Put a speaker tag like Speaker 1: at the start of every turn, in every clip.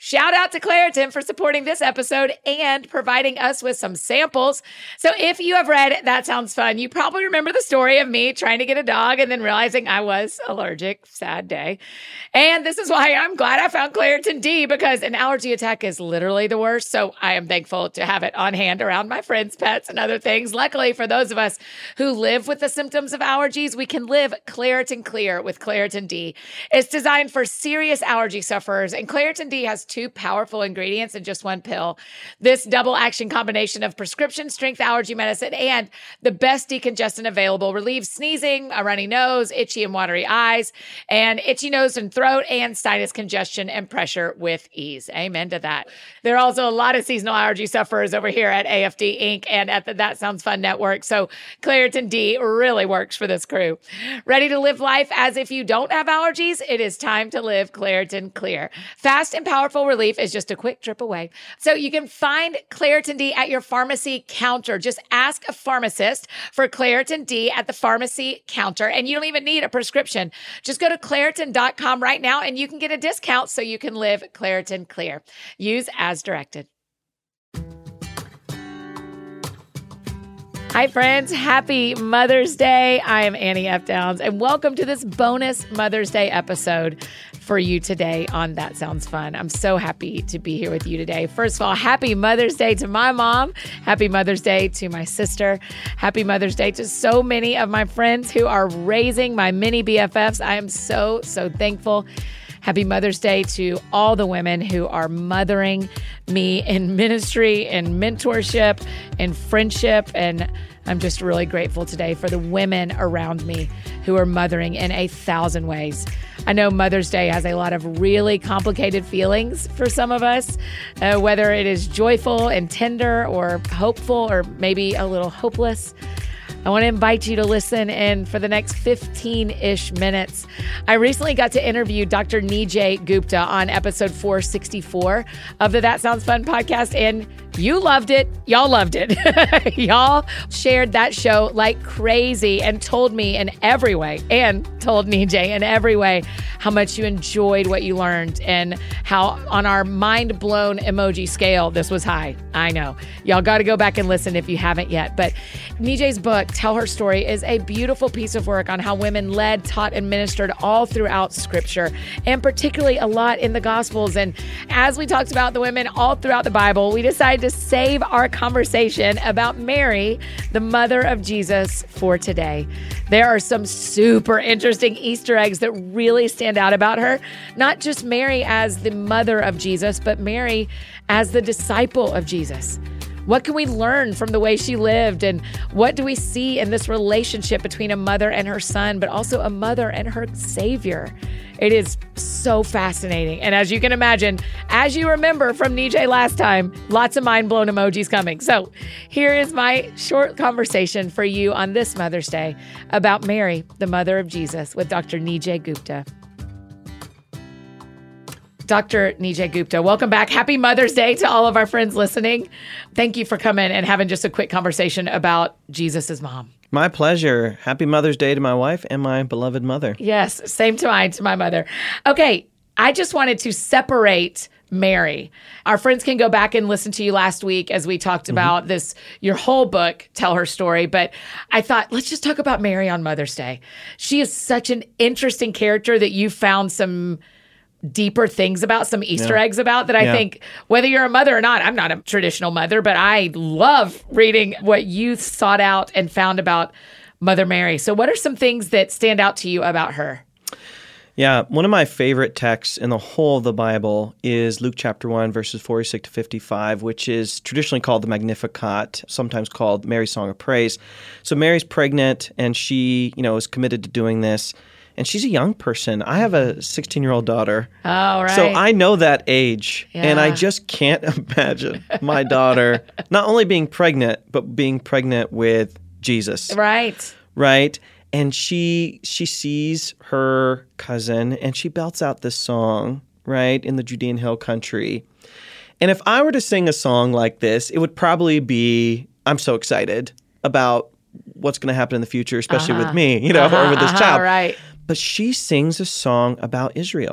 Speaker 1: Shout out to Claritin for supporting this episode and providing us with some samples. So if you have read That Sounds Fun, you probably remember the story of me trying to get a dog and then realizing I was allergic. Sad day. And this is why I'm glad I found Claritin D, because an allergy attack is literally the worst. So I am thankful to have it on hand around my friends, pets, and other things. Luckily, for those of us who live with the symptoms of allergies, we can live Claritin Clear with Claritin D. It's designed for serious allergy sufferers, and Claritin D has 2 powerful ingredients in just 1 pill. This double action combination of prescription strength allergy medicine and the best decongestant available relieves sneezing, a runny nose, itchy and watery eyes, and itchy nose and throat, and sinus congestion and pressure with ease. Amen to that. There are also a lot of seasonal allergy sufferers over here at AFD Inc. and at the That Sounds Fun Network. So Claritin D really works for this crew. Ready to live life as if you don't have allergies? It is time to live Claritin Clear. Fast and powerful relief is just a quick trip away. So you can find Claritin D at your pharmacy counter. Just ask a pharmacist for Claritin D at the pharmacy counter, and you don't even need a prescription. Just go to Claritin.com right now and you can get a discount so you can live Claritin Clear. Use as directed. Hi, friends. Happy Mother's Day. I am Annie F. Downs, and welcome to this bonus Mother's Day episode for you today on That Sounds Fun. I'm so happy to be here with you today. First of all, happy Mother's Day to my mom. Happy Mother's Day to my sister. Happy Mother's Day to so many of my friends who are raising my mini BFFs. I am so thankful. Happy Mother's Day to all the women who are mothering me in ministry and mentorship and friendship. And I'm just really grateful today for the women around me who are mothering in 1,000 ways. I know Mother's Day has a lot of really complicated feelings for some of us, whether it is joyful and tender or hopeful or maybe a little hopeless. I want to invite you to listen in for the next 15-ish minutes. I recently got to interview Dr. Nijay Gupta on episode 464 of the That Sounds Fun podcast, and you loved it. Y'all loved it. Y'all shared that show like crazy and told me in every way, and told Nijay in every way, how much you enjoyed what you learned and how on our mind-blown emoji scale, this was high. I know. Y'all got to go back and listen if you haven't yet. But Nijay's book, Tell Her Story, is a beautiful piece of work on how women led, taught, and ministered all throughout Scripture, and particularly a lot in the Gospels. And as we talked about the women all throughout the Bible, we decided to save our conversation about Mary, the mother of Jesus, for today. There are some super interesting Easter eggs that really stand out about her. Not just Mary as the mother of Jesus, but Mary as the disciple of Jesus. What can we learn from the way she lived? And what do we see in this relationship between a mother and her son, but also a mother and her Savior? It is so fascinating. And as you can imagine, as you remember from Nijay last time, lots of mind-blown emojis coming. So here is my short conversation for you on this Mother's Day about Mary, the mother of Jesus, with Dr. Nijay Gupta. Dr. Nijay Gupta, welcome back. Happy Mother's Day to all of our friends listening. Thank you for coming and having just a quick conversation about Jesus' mom.
Speaker 2: My pleasure. Happy Mother's Day to my wife and my beloved mother.
Speaker 1: Yes, same to my mother. Okay, I just wanted to separate Mary. Our friends can go back and listen to you last week as we talked about this, your whole book, Tell Her Story. But I thought, let's just talk about Mary on Mother's Day. She is such an interesting character that you found some deeper things about, some Easter eggs about, that I think, whether you're a mother or not, I'm not a traditional mother, but I love reading what you sought out and found about Mother Mary. So what are some things that stand out to you about her?
Speaker 2: Yeah, one of my favorite texts in the whole of the Bible is Luke chapter 1, verses 46 to 55, which is traditionally called the Magnificat, sometimes called Mary's Song of Praise. So Mary's pregnant, and she, is committed to doing this. And she's a young person. I have a 16-year-old daughter.
Speaker 1: Oh, right.
Speaker 2: So I know that age. Yeah. And I just can't imagine my daughter not only being pregnant, but being pregnant with Jesus.
Speaker 1: Right.
Speaker 2: Right. And she sees her cousin, and she belts out this song, right, in the Judean Hill Country. And if I were to sing a song like this, it would probably be, I'm so excited about what's going to happen in the future, especially with me, or with this child.
Speaker 1: Right.
Speaker 2: But she sings a song about Israel.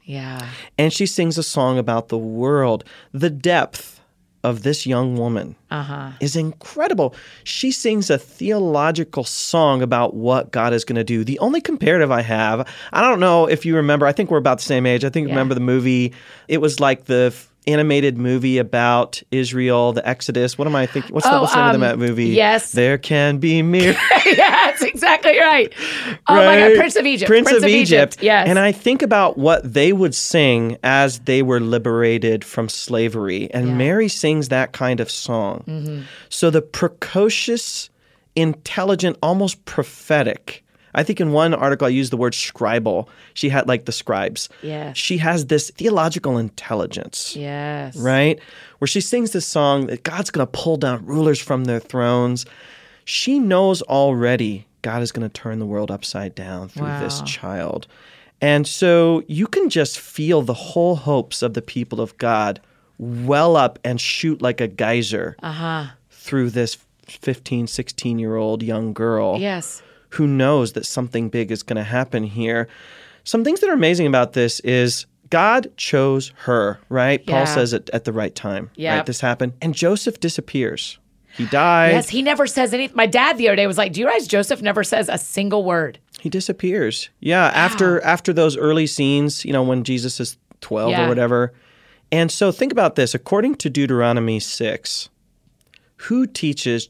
Speaker 1: Yeah.
Speaker 2: And she sings a song about the world. The depth of this young woman is incredible. She sings a theological song about what God is going to do. The only comparative I have, I don't know if you remember, I think we're about the same age. I think you remember the movie. It was like the animated movie about Israel, the Exodus. What am I thinking? What's the name of that movie?
Speaker 1: Yes.
Speaker 2: There can be miracles.
Speaker 1: Yeah, that's exactly right. Oh my God, Prince of Egypt.
Speaker 2: Prince of Egypt.
Speaker 1: Yes.
Speaker 2: And I think about what they would sing as they were liberated from slavery. And Mary sings that kind of song. So the precocious, intelligent, almost prophetic. I think in one article I used the word scribal. She had like the scribes.
Speaker 1: Yes.
Speaker 2: She has this theological intelligence.
Speaker 1: Yes.
Speaker 2: Right? Where she sings this song that God's going to pull down rulers from their thrones. She knows already God is going to turn the world upside down through this child. And so you can just feel the whole hopes of the people of God well up and shoot like a geyser through this 15, 16-year-old young girl.
Speaker 1: Yes.
Speaker 2: Who knows that something big is going to happen here. Some things that are amazing about this is God chose her, right?
Speaker 1: Yeah.
Speaker 2: Paul says it at the right time,
Speaker 1: Yep.
Speaker 2: right? This happened. And Joseph disappears. He died.
Speaker 1: Yes, he never says anything. My dad the other day was like, do you realize Joseph never says a single word?
Speaker 2: He disappears. Yeah, after those early scenes, when Jesus is 12 or whatever. And so think about this. According to Deuteronomy 6, who teaches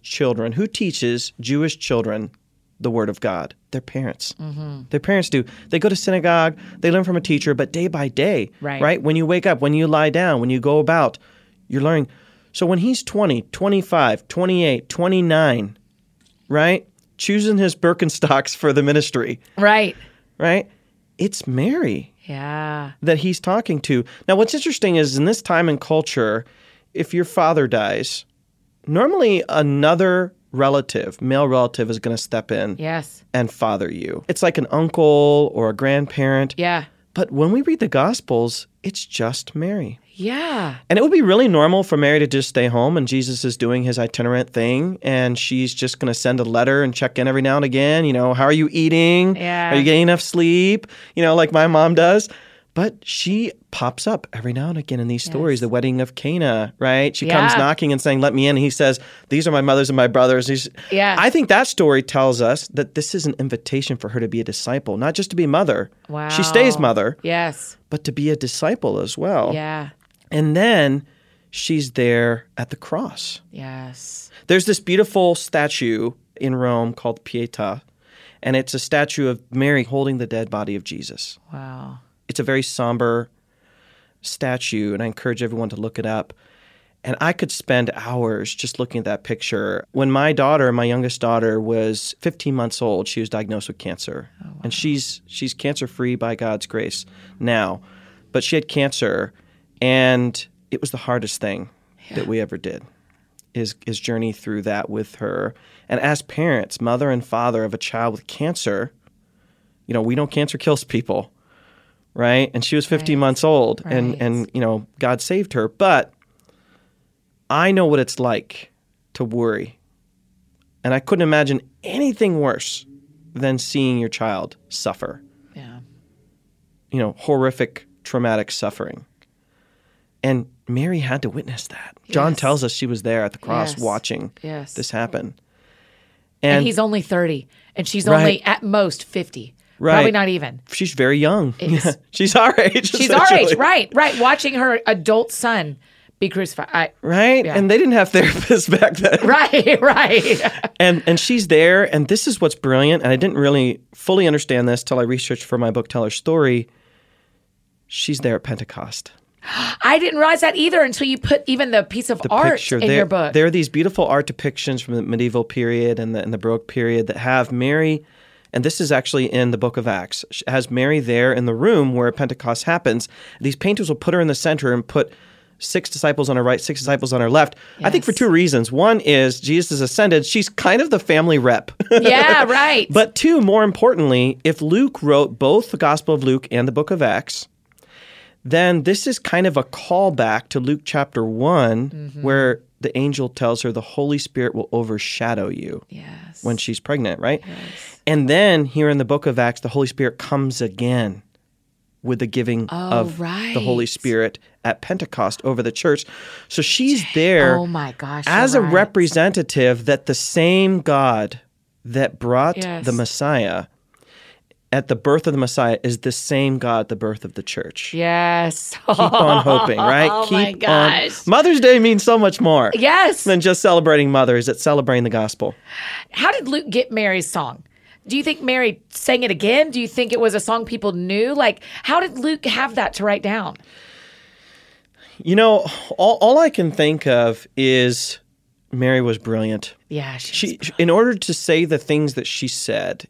Speaker 2: Jewish children the word of God? Their parents. Their parents do. They go to synagogue, they learn from a teacher, but day by day, right? When you wake up, when you lie down, when you go about, you're learning. So when he's 20, 25, 28, 29, right? Choosing his Birkenstocks for the ministry.
Speaker 1: Right.
Speaker 2: Right? It's Mary that he's talking to. Now, what's interesting is in this time and culture, if your father dies, normally another relative, male relative, is going to step in and father you. It's like an uncle or a grandparent.
Speaker 1: Yeah.
Speaker 2: But when we read the Gospels, it's just Mary.
Speaker 1: Yeah.
Speaker 2: And it would be really normal for Mary to just stay home and Jesus is doing his itinerant thing and she's just going to send a letter and check in every now and again. How are you eating?
Speaker 1: Yeah.
Speaker 2: Are you getting enough sleep? Like my mom does. But she pops up every now and again in these stories, the wedding of Cana, right? She comes knocking and saying, let me in. And he says, these are my mothers and my brothers. I think that story tells us that this is an invitation for her to be a disciple, not just to be mother.
Speaker 1: Wow.
Speaker 2: She stays mother.
Speaker 1: Yes.
Speaker 2: But to be a disciple as well.
Speaker 1: Yeah.
Speaker 2: And then she's there at the cross.
Speaker 1: Yes.
Speaker 2: There's this beautiful statue in Rome called Pietà, and it's a statue of Mary holding the dead body of Jesus.
Speaker 1: Wow.
Speaker 2: It's a very somber statue, and I encourage everyone to look it up. And I could spend hours just looking at that picture. When my youngest daughter, was 15 months old, she was diagnosed with cancer. Oh, wow. And she's cancer-free by God's grace now. But she had cancer, and it was the hardest thing that we ever did, is journey through that with her. And as parents, mother and father of a child with cancer, we know cancer kills people. Right? And she was 15 months old and God saved her. But I know what it's like to worry. And I couldn't imagine anything worse than seeing your child suffer. Yeah. Horrific, traumatic suffering. And Mary had to witness that. Yes. John tells us she was there at the cross watching this happen.
Speaker 1: And he's only 30 and she's only at most 50.
Speaker 2: Right.
Speaker 1: Probably not even.
Speaker 2: She's very young. She's our age.
Speaker 1: She's our age, right. Watching her adult son be crucified.
Speaker 2: Right? Yeah. And they didn't have therapists back then.
Speaker 1: Right.
Speaker 2: And she's there, and this is what's brilliant, and I didn't really fully understand this till I researched for my book, Tell Her Story. She's there at Pentecost.
Speaker 1: I didn't realize that either until you put even the piece of art in your book.
Speaker 2: There are these beautiful art depictions from the medieval period and the Baroque period that have Mary. And this is actually in the book of Acts. She has Mary there in the room where Pentecost happens. These painters will put her in the center and put 6 disciples on her right, 6 disciples on her left. Yes. I think for 2 reasons. One is Jesus is ascended. She's kind of the family rep.
Speaker 1: Yeah, right.
Speaker 2: But 2, more importantly, if Luke wrote both the Gospel of Luke and the book of Acts, then this is kind of a callback to Luke chapter 1, where the angel tells her the Holy Spirit will overshadow you when she's pregnant, right? Yes. And then here in the book of Acts, the Holy Spirit comes again with the giving of
Speaker 1: right.
Speaker 2: the Holy Spirit at Pentecost over the church. So she's there
Speaker 1: Oh my gosh,
Speaker 2: as
Speaker 1: you're
Speaker 2: a
Speaker 1: right.
Speaker 2: representative that the same God that brought
Speaker 1: Yes.
Speaker 2: the Messiah at the birth of the Messiah is the same God at the birth of the church.
Speaker 1: Yes.
Speaker 2: Keep on hoping, right?
Speaker 1: Oh my
Speaker 2: Keep
Speaker 1: gosh.
Speaker 2: on. Mother's Day means so much more
Speaker 1: Yes.
Speaker 2: than just celebrating mothers. It's celebrating the gospel.
Speaker 1: How did Luke get Mary's song? Do you think Mary sang it again? Do you think it was a song people knew? Like, how did Luke have that to write down?
Speaker 2: You know, all I can think of is Mary was brilliant.
Speaker 1: Yeah,
Speaker 2: In order to say the things that she said,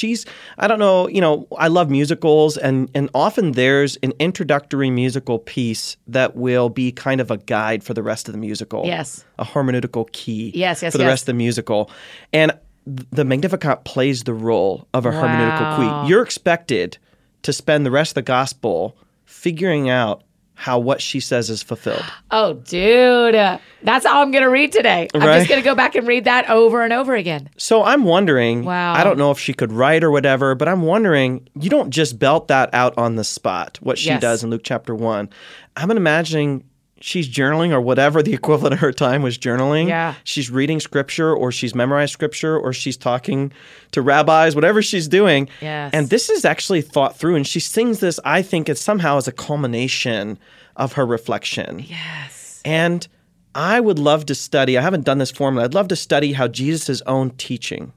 Speaker 2: I don't know, I love musicals, and often there's an introductory musical piece that will be kind of a guide for the rest of the musical.
Speaker 1: Yes.
Speaker 2: A hermeneutical key
Speaker 1: Yes,
Speaker 2: for the rest of the musical. And the Magnificat plays the role of a hermeneutical key. You're expected to spend the rest of the gospel figuring out how what she says is fulfilled.
Speaker 1: Oh, dude. That's all I'm going to read today. I'm
Speaker 2: Right.
Speaker 1: just going to go back and read that over and over again.
Speaker 2: So I'm wondering,
Speaker 1: Wow.
Speaker 2: I don't know if she could write or whatever, but I'm wondering, you don't just belt that out on the spot, what she
Speaker 1: Yes.
Speaker 2: does in Luke chapter 1. I'm imagining she's journaling or whatever the equivalent of her time was journaling.
Speaker 1: Yeah.
Speaker 2: She's reading scripture or she's memorized scripture or she's talking to rabbis, whatever she's doing.
Speaker 1: Yes.
Speaker 2: And this is actually thought through. And she sings this, I think, it's somehow as a culmination of her reflection.
Speaker 1: Yes.
Speaker 2: And I would love to study, I haven't done this formally, I'd love to study how Jesus' own teaching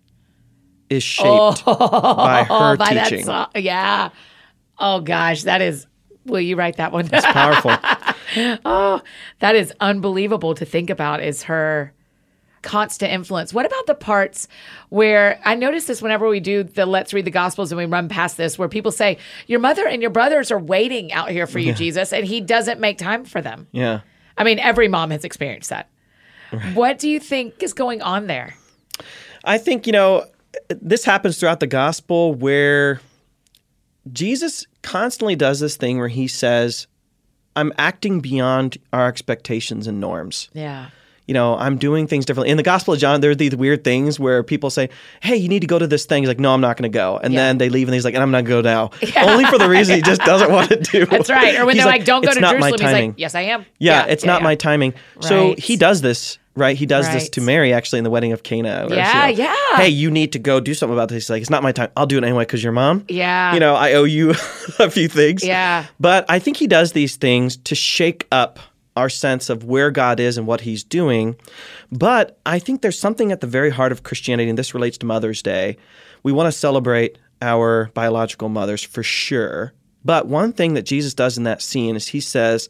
Speaker 2: is shaped by her
Speaker 1: By that
Speaker 2: teaching.
Speaker 1: song. Yeah. Oh, gosh. That is, will you write that one?
Speaker 2: It's powerful.
Speaker 1: Oh, that is unbelievable to think about, is her constant influence. What about the parts where I notice this whenever we do the Let's Read the Gospels and we run past this, where people say, your mother and your brothers are waiting out here for you, Jesus, and he doesn't make time for them.
Speaker 2: Yeah.
Speaker 1: I mean, every mom has experienced that. What do you think is going on there?
Speaker 2: I think, this happens throughout the gospel where Jesus constantly does this thing where he says, I'm acting beyond our expectations and norms.
Speaker 1: Yeah.
Speaker 2: I'm doing things differently. In the Gospel of John, there are these weird things where people say, hey, you need to go to this thing. He's like, no, I'm not going to go. And then they leave and he's like, and I'm not going to go now. Yeah. Only for the reason he just doesn't want to do.
Speaker 1: That's right. Or when
Speaker 2: He's
Speaker 1: they're like, don't go
Speaker 2: it's
Speaker 1: to
Speaker 2: not
Speaker 1: Jerusalem.
Speaker 2: my
Speaker 1: He's
Speaker 2: timing.
Speaker 1: like, yes, I am.
Speaker 2: Yeah, it's not my timing. So
Speaker 1: Right.
Speaker 2: he does this, right? He does this
Speaker 1: Right.
Speaker 2: to Mary, actually, in the wedding of Cana. where
Speaker 1: Yeah,
Speaker 2: she's like,
Speaker 1: yeah.
Speaker 2: Hey, you need to go do something about this. He's like, it's not my time. I'll do it anyway because you're mom.
Speaker 1: Yeah.
Speaker 2: I owe you a few things.
Speaker 1: Yeah.
Speaker 2: But I think he does these things to shake up our sense of where God is and what he's doing. But I think there's something at the very heart of Christianity, and this relates to Mother's Day. We want to celebrate our biological mothers for sure. But one thing that Jesus does in that scene is he says,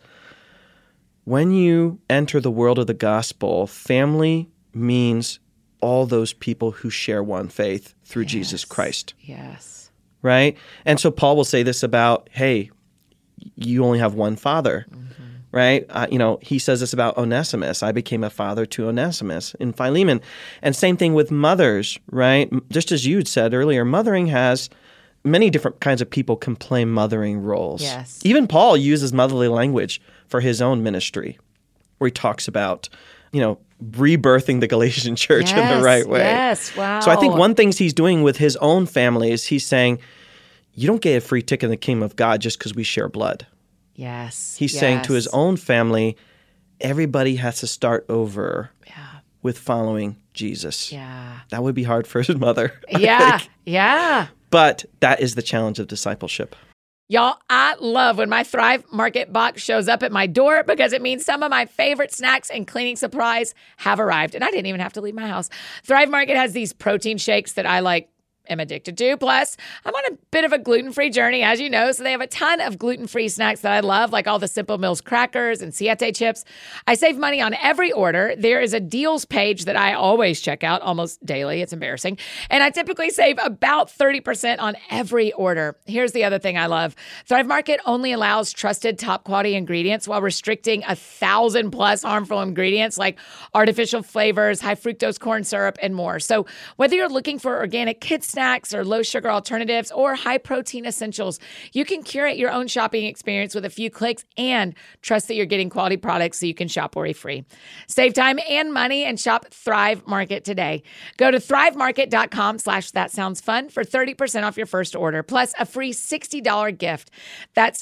Speaker 2: when you enter the world of the gospel, family means all those people who share one faith through Jesus Christ,
Speaker 1: Yes.
Speaker 2: right? And so Paul will say this about, hey, you only have one father. Right? He says this about Onesimus. I became a father to Onesimus in Philemon. And same thing with mothers, right? Just as you had said earlier, mothering has many different kinds of people can play mothering roles.
Speaker 1: Yes.
Speaker 2: Even Paul uses motherly language for his own ministry, where he talks about, rebirthing the Galatian church in the right way.
Speaker 1: Yes, wow.
Speaker 2: So I think one thing he's doing with his own family is he's saying, you don't get a free ticket in the kingdom of God just because we share blood.
Speaker 1: Yes.
Speaker 2: He's saying to his own family, everybody has to start over with following Jesus.
Speaker 1: Yeah.
Speaker 2: That would be hard for his mother. I
Speaker 1: Yeah.
Speaker 2: think.
Speaker 1: Yeah.
Speaker 2: But that is the challenge of discipleship.
Speaker 1: Y'all, I love when my Thrive Market box shows up at my door because it means some of my favorite snacks and cleaning supplies have arrived. And I didn't even have to leave my house. Thrive Market has these protein shakes that I am addicted to. Plus, I'm on a bit of a gluten-free journey, as you know, so they have a ton of gluten-free snacks that I love, like all the Simple Mills crackers and Siete chips. I save money on every order. There is a deals page that I always check out almost daily. It's embarrassing. And I typically save about 30% on every order. Here's the other thing I love. Thrive Market only allows trusted top-quality ingredients while restricting 1,000+ harmful ingredients like artificial flavors, high fructose corn syrup, and more. So whether you're looking for organic kids snacks or low sugar alternatives or high protein essentials. You can curate your own shopping experience with a few clicks and trust that you're getting quality products so you can shop worry-free. Save time and money and shop Thrive Market today. Go to thrivemarket.com/thatsoundsfun for 30% off your first order, plus a free $60 gift. That's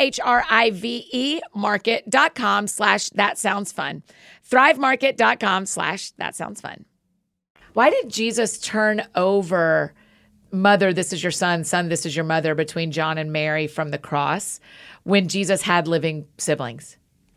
Speaker 1: THRIVE market.com/thatsoundsfun. thrivemarket.com/thatsoundsfun. Why did Jesus turn over mother, this is your son, son, this is your mother, between John and Mary from the cross when Jesus had living siblings?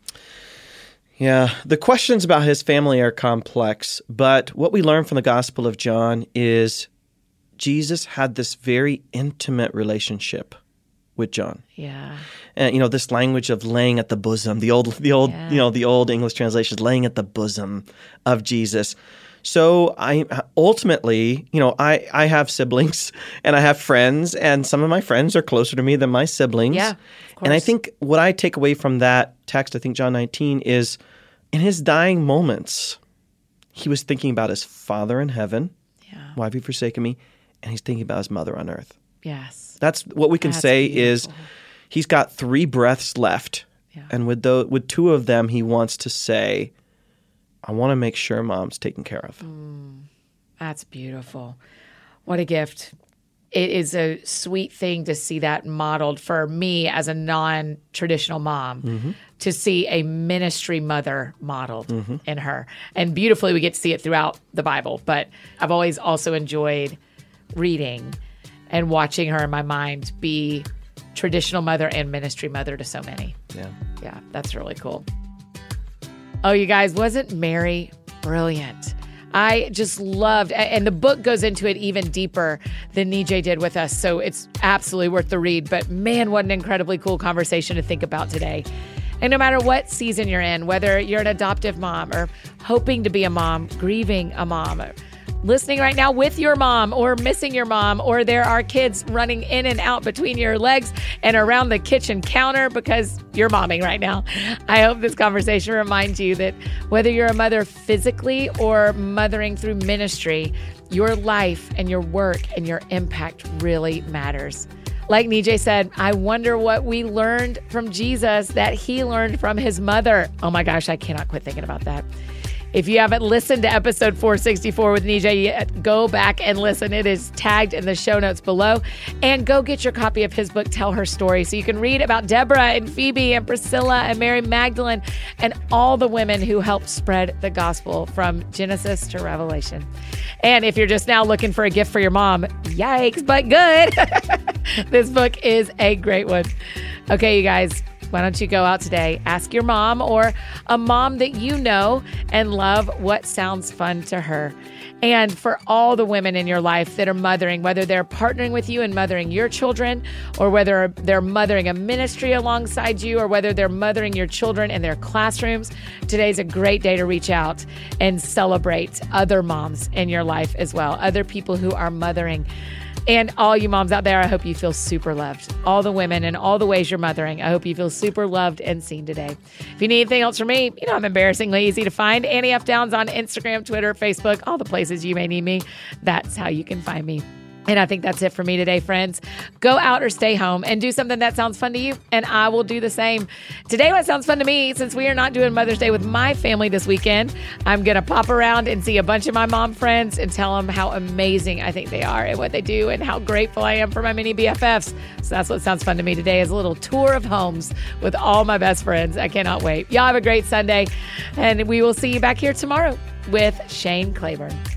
Speaker 2: Yeah, the questions about his family are complex, but what we learn from the Gospel of John is Jesus had this very intimate relationship with John.
Speaker 1: Yeah.
Speaker 2: And this language of laying at the bosom, the old English translation is laying at the bosom of Jesus. So I ultimately, I have siblings and I have friends, and some of my friends are closer to me than my siblings.
Speaker 1: Yeah, of course.
Speaker 2: And I think what I take away from that text, I think John 19, is in his dying moments, he was thinking about his Father in heaven.
Speaker 1: Yeah.
Speaker 2: Why have you forsaken me? And he's thinking about his mother on earth.
Speaker 1: Yes.
Speaker 2: That's what we can say beautiful. Is he's got 3 breaths left. Yeah. And with 2 of them, he wants to say, I want to make sure mom's taken care of.
Speaker 1: That's beautiful. What a gift. It is a sweet thing to see that modeled for me as a non-traditional mom, to see a ministry mother modeled in her. And beautifully, we get to see it throughout the Bible. But I've always also enjoyed reading and watching her in my mind be traditional mother and ministry mother to so many. Yeah, that's really cool. Oh, you guys, wasn't Mary brilliant? I just loved, and the book goes into it even deeper than Nijay did with us, so it's absolutely worth the read. But man, what an incredibly cool conversation to think about today. And no matter what season you're in, whether you're an adoptive mom or hoping to be a mom, grieving a mom, or listening right now with your mom or missing your mom, or there are kids running in and out between your legs and around the kitchen counter because you're momming right now. I hope this conversation reminds you that whether you're a mother physically or mothering through ministry, your life and your work and your impact really matters. Like Nijay said, I wonder what we learned from Jesus that he learned from his mother. Oh my gosh, I cannot quit thinking about that. If you haven't listened to episode 464 with Nijay yet, go back and listen. It is tagged in the show notes below. And go get your copy of his book, Tell Her Story, so you can read about Deborah and Phoebe and Priscilla and Mary Magdalene and all the women who helped spread the gospel from Genesis to Revelation. And if you're just now looking for a gift for your mom, yikes, but good. This book is a great one. Okay, you guys. Why don't you go out today, ask your mom or a mom that you know and love what sounds fun to her. And for all the women in your life that are mothering, whether they're partnering with you and mothering your children, or whether they're mothering a ministry alongside you, or whether they're mothering your children in their classrooms, today's a great day to reach out and celebrate other moms in your life as well, other people who are mothering. And all you moms out there, I hope you feel super loved. All the women and all the ways you're mothering, I hope you feel super loved and seen today. If you need anything else from me, I'm embarrassingly easy to find. Annie F. Downs on Instagram, Twitter, Facebook, all the places you may need me. That's how you can find me. And I think that's it for me today, friends. Go out or stay home and do something that sounds fun to you, and I will do the same. Today, what sounds fun to me, since we are not doing Mother's Day with my family this weekend, I'm going to pop around and see a bunch of my mom friends and tell them how amazing I think they are and what they do and how grateful I am for my mini BFFs. So that's what sounds fun to me today, is a little tour of homes with all my best friends. I cannot wait. Y'all have a great Sunday, and we will see you back here tomorrow with Shane Claiborne.